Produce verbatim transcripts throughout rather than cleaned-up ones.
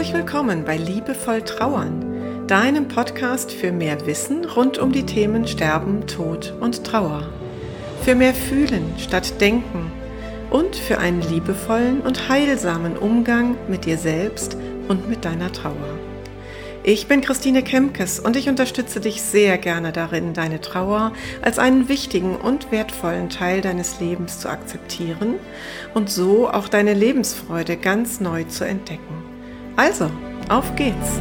Herzlich willkommen bei Liebevoll Trauern, deinem Podcast für mehr Wissen rund um die Themen Sterben, Tod und Trauer. Für mehr Fühlen statt Denken und für einen liebevollen und heilsamen Umgang mit dir selbst und mit deiner Trauer. Ich bin Christine Kemkes und ich unterstütze dich sehr gerne darin, deine Trauer als einen wichtigen und wertvollen Teil deines Lebens zu akzeptieren und so auch deine Lebensfreude ganz neu zu entdecken. Also, auf geht's!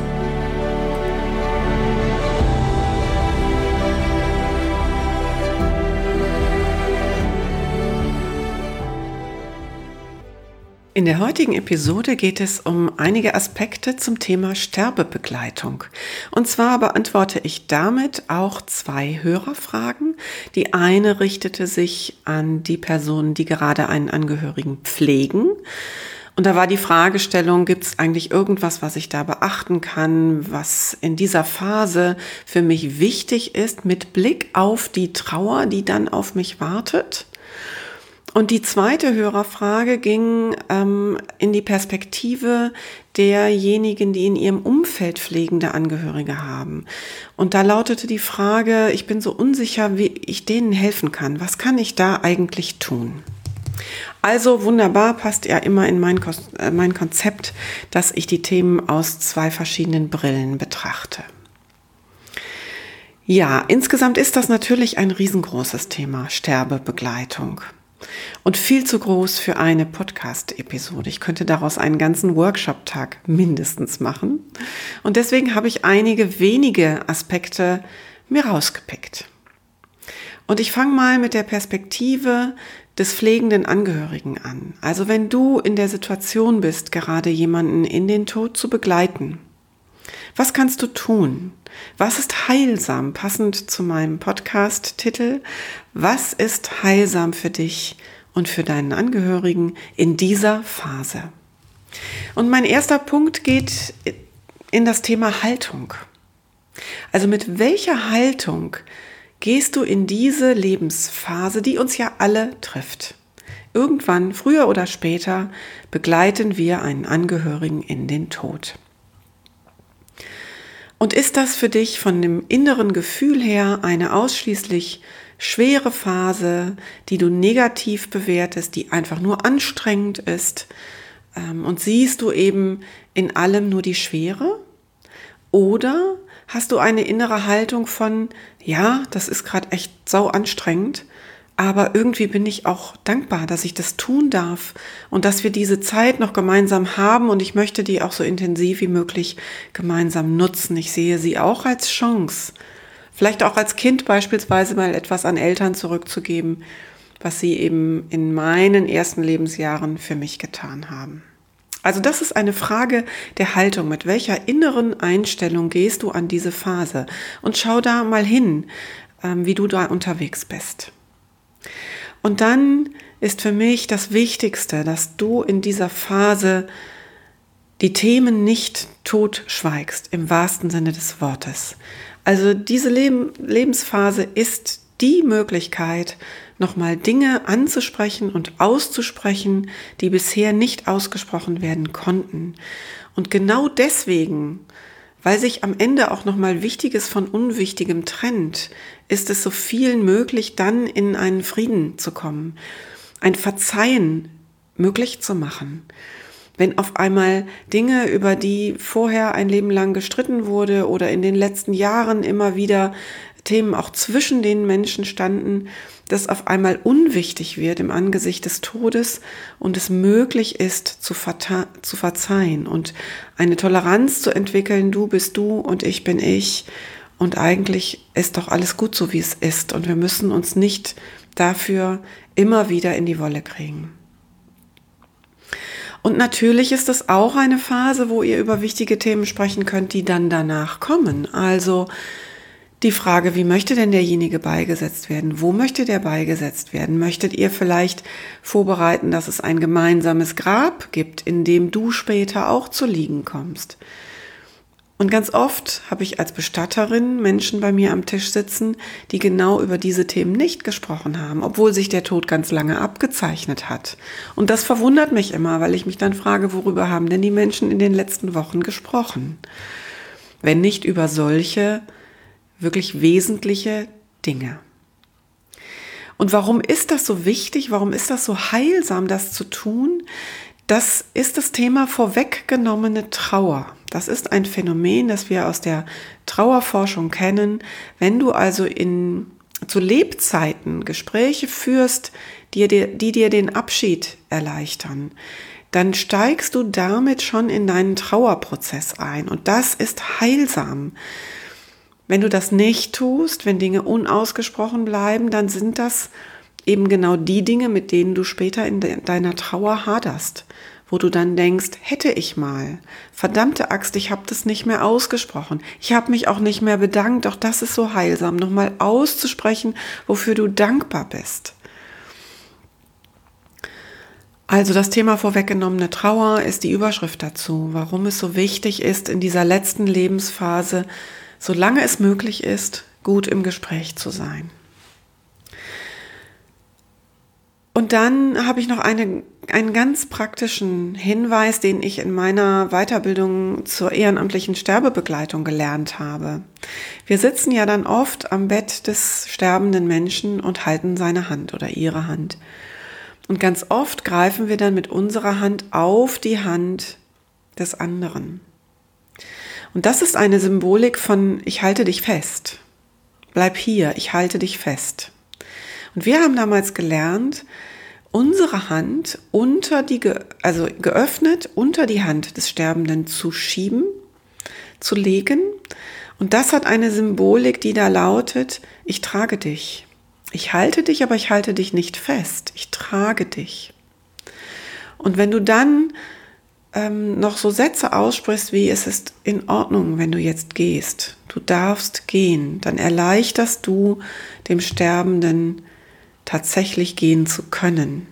In der heutigen Episode geht es um einige Aspekte zum Thema Sterbebegleitung. Und zwar beantworte ich damit auch zwei Hörerfragen. Die eine richtete sich an die Personen, die gerade einen Angehörigen pflegen. Und da war die Fragestellung, gibt es eigentlich irgendwas, was ich da beachten kann, was in dieser Phase für mich wichtig ist, mit Blick auf die Trauer, die dann auf mich wartet? Und die zweite Hörerfrage ging ähm, in die Perspektive derjenigen, die in ihrem Umfeld pflegende Angehörige haben. Und da lautete die Frage, ich bin so unsicher, wie ich denen helfen kann. Was kann ich da eigentlich tun? Also wunderbar, passt ja immer in mein, Ko- äh, mein Konzept, dass ich die Themen aus zwei verschiedenen Brillen betrachte. Ja, insgesamt ist das natürlich ein riesengroßes Thema, Sterbebegleitung. Und viel zu groß für eine Podcast-Episode. Ich könnte daraus einen ganzen Workshop-Tag mindestens machen. Und deswegen habe ich einige wenige Aspekte mir rausgepickt. Und ich fange mal mit der Perspektive des pflegenden Angehörigen an. Also wenn du in der Situation bist, gerade jemanden in den Tod zu begleiten, was kannst du tun? Was ist heilsam? Passend zu meinem Podcast-Titel. Was ist heilsam für dich und für deinen Angehörigen in dieser Phase? Und mein erster Punkt geht in das Thema Haltung. Also mit welcher Haltung gehst du in diese Lebensphase, die uns ja alle trifft? Irgendwann, früher oder später, begleiten wir einen Angehörigen in den Tod. Und ist das für dich von dem inneren Gefühl her eine ausschließlich schwere Phase, die du negativ bewertest, die einfach nur anstrengend ist? Ähm, und siehst du eben in allem nur die Schwere? Oder hast du eine innere Haltung von, ja, das ist gerade echt sau anstrengend, aber irgendwie bin ich auch dankbar, dass ich das tun darf und dass wir diese Zeit noch gemeinsam haben und ich möchte die auch so intensiv wie möglich gemeinsam nutzen. Ich sehe sie auch als Chance, vielleicht auch als Kind beispielsweise mal etwas an Eltern zurückzugeben, was sie eben in meinen ersten Lebensjahren für mich getan haben. Also das ist eine Frage der Haltung. Mit welcher inneren Einstellung gehst du an diese Phase? Und schau da mal hin, wie du da unterwegs bist. Und dann ist für mich das Wichtigste, dass du in dieser Phase die Themen nicht totschweigst, im wahrsten Sinne des Wortes. Also diese Leben, Lebensphase ist die Möglichkeit, nochmal Dinge anzusprechen und auszusprechen, die bisher nicht ausgesprochen werden konnten. Und genau deswegen, weil sich am Ende auch nochmal Wichtiges von Unwichtigem trennt, ist es so vielen möglich, dann in einen Frieden zu kommen, ein Verzeihen möglich zu machen. Wenn auf einmal Dinge, über die vorher ein Leben lang gestritten wurde oder in den letzten Jahren immer wieder Themen auch zwischen den Menschen standen, das auf einmal unwichtig wird im Angesicht des Todes und es möglich ist, zu, verta- zu verzeihen und eine Toleranz zu entwickeln, du bist du und ich bin ich und eigentlich ist doch alles gut so, wie es ist und wir müssen uns nicht dafür immer wieder in die Wolle kriegen. Und natürlich ist das auch eine Phase, wo ihr über wichtige Themen sprechen könnt, die dann danach kommen. Also die Frage, wie möchte denn derjenige beigesetzt werden? Wo möchte der beigesetzt werden? Möchtet ihr vielleicht vorbereiten, dass es ein gemeinsames Grab gibt, in dem du später auch zu liegen kommst? Und ganz oft habe ich als Bestatterin Menschen bei mir am Tisch sitzen, die genau über diese Themen nicht gesprochen haben, obwohl sich der Tod ganz lange abgezeichnet hat. Und das verwundert mich immer, weil ich mich dann frage, worüber haben denn die Menschen in den letzten Wochen gesprochen? Wenn nicht über solche wirklich wesentliche Dinge. Und warum ist das so wichtig? Warum ist das so heilsam, das zu tun? Das ist das Thema vorweggenommene Trauer. Das ist ein Phänomen, das wir aus der Trauerforschung kennen. Wenn du also in, zu Lebzeiten Gespräche führst, die, die dir den Abschied erleichtern, dann steigst du damit schon in deinen Trauerprozess ein. Und das ist heilsam. Wenn du das nicht tust, wenn Dinge unausgesprochen bleiben, dann sind das eben genau die Dinge, mit denen du später in de- deiner Trauer haderst, wo du dann denkst, hätte ich mal, verdammte Axt, ich habe das nicht mehr ausgesprochen, ich habe mich auch nicht mehr bedankt, doch das ist so heilsam, nochmal auszusprechen, wofür du dankbar bist. Also das Thema vorweggenommene Trauer ist die Überschrift dazu, warum es so wichtig ist, in dieser letzten Lebensphase, solange es möglich ist, gut im Gespräch zu sein. Und dann habe ich noch eine, einen ganz praktischen Hinweis, den ich in meiner Weiterbildung zur ehrenamtlichen Sterbebegleitung gelernt habe. Wir sitzen ja dann oft am Bett des sterbenden Menschen und halten seine Hand oder ihre Hand. Und ganz oft greifen wir dann mit unserer Hand auf die Hand des anderen. Und das ist eine Symbolik von, ich halte dich fest. Bleib hier, ich halte dich fest. Und wir haben damals gelernt, unsere Hand unter die, also geöffnet unter die Hand des Sterbenden zu schieben, zu legen. Und das hat eine Symbolik, die da lautet, ich trage dich. Ich halte dich, aber ich halte dich nicht fest. Ich trage dich. Und wenn du dann ähm, noch so Sätze aussprichst, wie es ist in Ordnung, wenn du jetzt gehst, du darfst gehen, dann erleichterst du dem Sterbenden tatsächlich gehen zu können.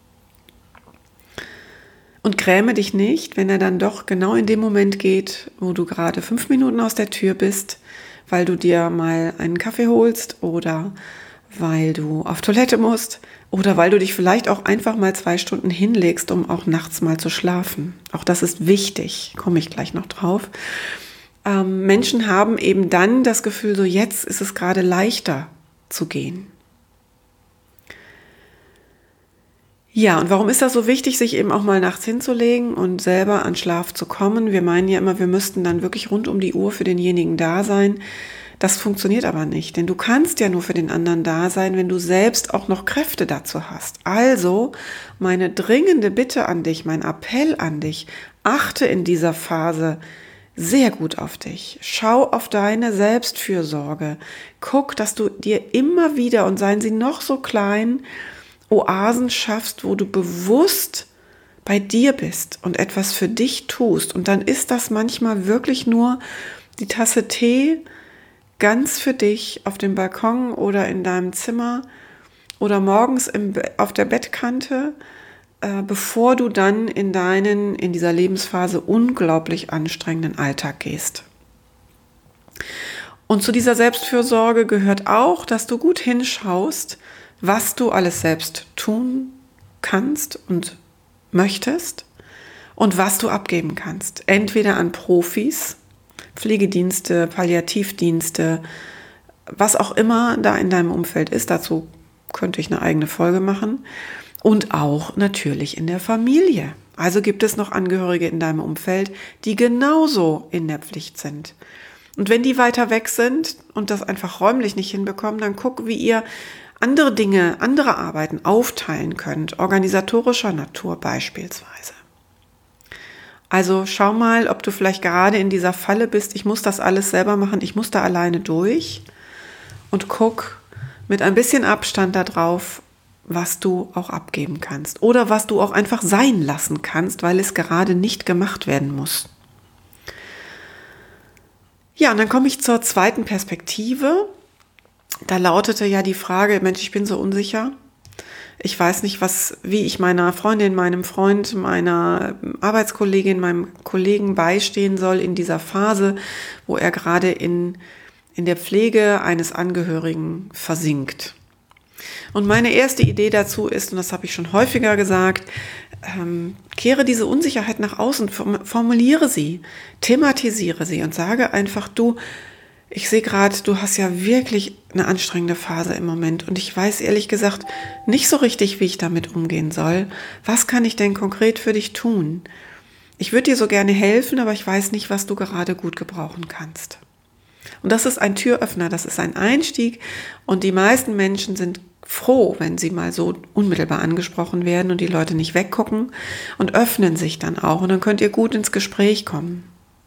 Und gräme dich nicht, wenn er dann doch genau in dem Moment geht, wo du gerade fünf Minuten aus der Tür bist, weil du dir mal einen Kaffee holst oder weil du auf Toilette musst oder weil du dich vielleicht auch einfach mal zwei Stunden hinlegst, um auch nachts mal zu schlafen. Auch das ist wichtig, komme ich gleich noch drauf. Ähm, Menschen haben eben dann das Gefühl, so jetzt ist es gerade leichter zu gehen. Ja, und warum ist das so wichtig, sich eben auch mal nachts hinzulegen und selber an Schlaf zu kommen? Wir meinen ja immer, wir müssten dann wirklich rund um die Uhr für denjenigen da sein. Das funktioniert aber nicht, denn du kannst ja nur für den anderen da sein, wenn du selbst auch noch Kräfte dazu hast. Also meine dringende Bitte an dich, mein Appell an dich, achte in dieser Phase sehr gut auf dich. Schau auf deine Selbstfürsorge. Guck, dass du dir immer wieder, und seien sie noch so klein, Oasen schaffst, wo du bewusst bei dir bist und etwas für dich tust. Und dann ist das manchmal wirklich nur die Tasse Tee ganz für dich auf dem Balkon oder in deinem Zimmer oder morgens im, auf der Bettkante, äh, bevor du dann in deinen, in dieser Lebensphase unglaublich anstrengenden Alltag gehst. Und zu dieser Selbstfürsorge gehört auch, dass du gut hinschaust, was du alles selbst tun kannst und möchtest und was du abgeben kannst. Entweder an Profis, Pflegedienste, Palliativdienste, was auch immer da in deinem Umfeld ist. Dazu könnte ich eine eigene Folge machen. Und auch natürlich in der Familie. Also gibt es noch Angehörige in deinem Umfeld, die genauso in der Pflicht sind. Und wenn die weiter weg sind und das einfach räumlich nicht hinbekommen, dann guck, wie ihr andere Dinge, andere Arbeiten aufteilen könnt, organisatorischer Natur beispielsweise. Also schau mal, ob du vielleicht gerade in dieser Falle bist, ich muss das alles selber machen, ich muss da alleine durch, und guck mit ein bisschen Abstand darauf, was du auch abgeben kannst oder was du auch einfach sein lassen kannst, weil es gerade nicht gemacht werden muss. Ja, und dann komme ich zur zweiten Perspektive. Da lautete ja die Frage, Mensch, ich bin so unsicher. Ich weiß nicht, was, wie ich meiner Freundin, meinem Freund, meiner Arbeitskollegin, meinem Kollegen beistehen soll in dieser Phase, wo er gerade in, in der Pflege eines Angehörigen versinkt. Und meine erste Idee dazu ist, und das habe ich schon häufiger gesagt, ähm, kehre diese Unsicherheit nach außen, formuliere sie, thematisiere sie und sage einfach, du, ich sehe gerade, du hast ja wirklich eine anstrengende Phase im Moment und ich weiß ehrlich gesagt nicht so richtig, wie ich damit umgehen soll. Was kann ich denn konkret für dich tun? Ich würde dir so gerne helfen, aber ich weiß nicht, was du gerade gut gebrauchen kannst. Und das ist ein Türöffner, das ist ein Einstieg und die meisten Menschen sind froh, wenn sie mal so unmittelbar angesprochen werden und die Leute nicht weggucken und öffnen sich dann auch und dann könnt ihr gut ins Gespräch kommen.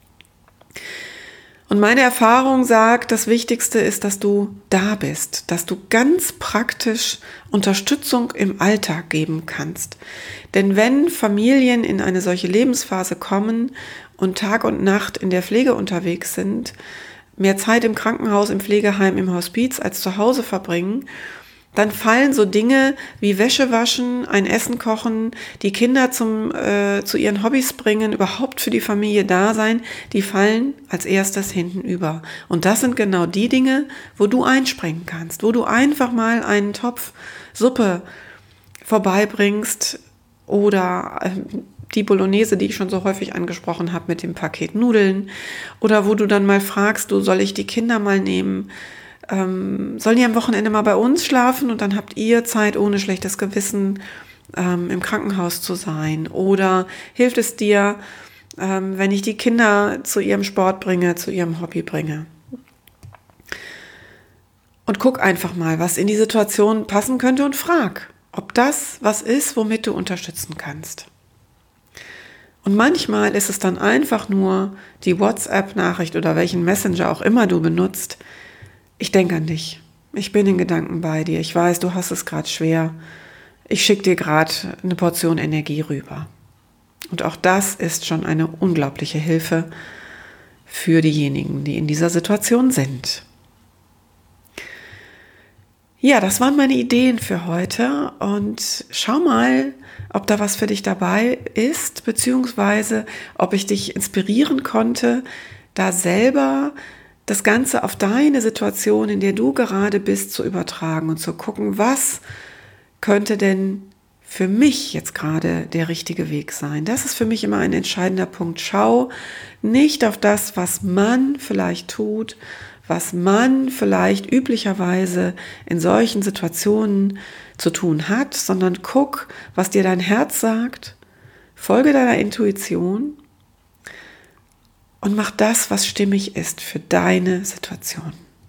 Und meine Erfahrung sagt, das Wichtigste ist, dass du da bist, dass du ganz praktisch Unterstützung im Alltag geben kannst. Denn wenn Familien in eine solche Lebensphase kommen und Tag und Nacht in der Pflege unterwegs sind, mehr Zeit im Krankenhaus, im Pflegeheim, im Hospiz als zu Hause verbringen, dann fallen so Dinge wie Wäsche waschen, ein Essen kochen, die Kinder zum, äh, zu ihren Hobbys bringen, überhaupt für die Familie da sein, die fallen als erstes hinten über. Und das sind genau die Dinge, wo du einspringen kannst, wo du einfach mal einen Topf Suppe vorbeibringst oder äh, die Bolognese, die ich schon so häufig angesprochen habe mit dem Paket Nudeln oder wo du dann mal fragst, du, soll ich die Kinder mal nehmen? Ähm, sollen die am Wochenende mal bei uns schlafen und dann habt ihr Zeit, ohne schlechtes Gewissen ähm, im Krankenhaus zu sein? Oder hilft es dir, ähm, wenn ich die Kinder zu ihrem Sport bringe, zu ihrem Hobby bringe? Und guck einfach mal, was in die Situation passen könnte und frag, ob das was ist, womit du unterstützen kannst. Und manchmal ist es dann einfach nur die WhatsApp-Nachricht oder welchen Messenger auch immer du benutzt. Ich denke an dich. Ich bin in Gedanken bei dir. Ich weiß, du hast es gerade schwer. Ich schicke dir gerade eine Portion Energie rüber. Und auch das ist schon eine unglaubliche Hilfe für diejenigen, die in dieser Situation sind. Ja, das waren meine Ideen für heute und schau mal, ob da was für dich dabei ist, beziehungsweise ob ich dich inspirieren konnte, da selber das Ganze auf deine Situation, in der du gerade bist, zu übertragen und zu gucken, was könnte denn für mich jetzt gerade der richtige Weg sein. Das ist für mich immer ein entscheidender Punkt. Schau nicht auf das, was man vielleicht tut, was man vielleicht üblicherweise in solchen Situationen zu tun hat, sondern guck, was dir dein Herz sagt, folge deiner Intuition und mach das, was stimmig ist für deine Situation.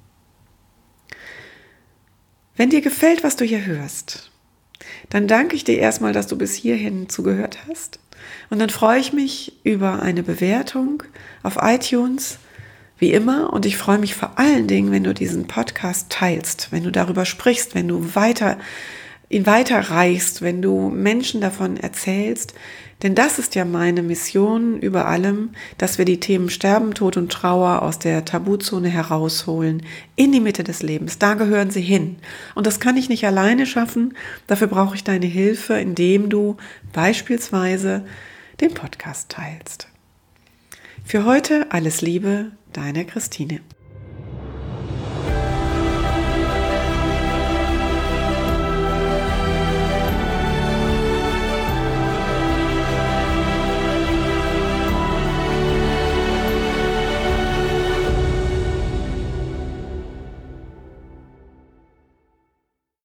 Wenn dir gefällt, was du hier hörst, dann danke ich dir erstmal, dass du bis hierhin zugehört hast. Und dann freue ich mich über eine Bewertung auf iTunes, wie immer. Und ich freue mich vor allen Dingen, wenn du diesen Podcast teilst, wenn du darüber sprichst, wenn du weiter, ihn weiterreichst, wenn du Menschen davon erzählst. Denn das ist ja meine Mission über allem, dass wir die Themen Sterben, Tod und Trauer aus der Tabuzone herausholen, in die Mitte des Lebens. Da gehören sie hin. Und das kann ich nicht alleine schaffen. Dafür brauche ich deine Hilfe, indem du beispielsweise den Podcast teilst. Für heute alles Liebe, deine Christine.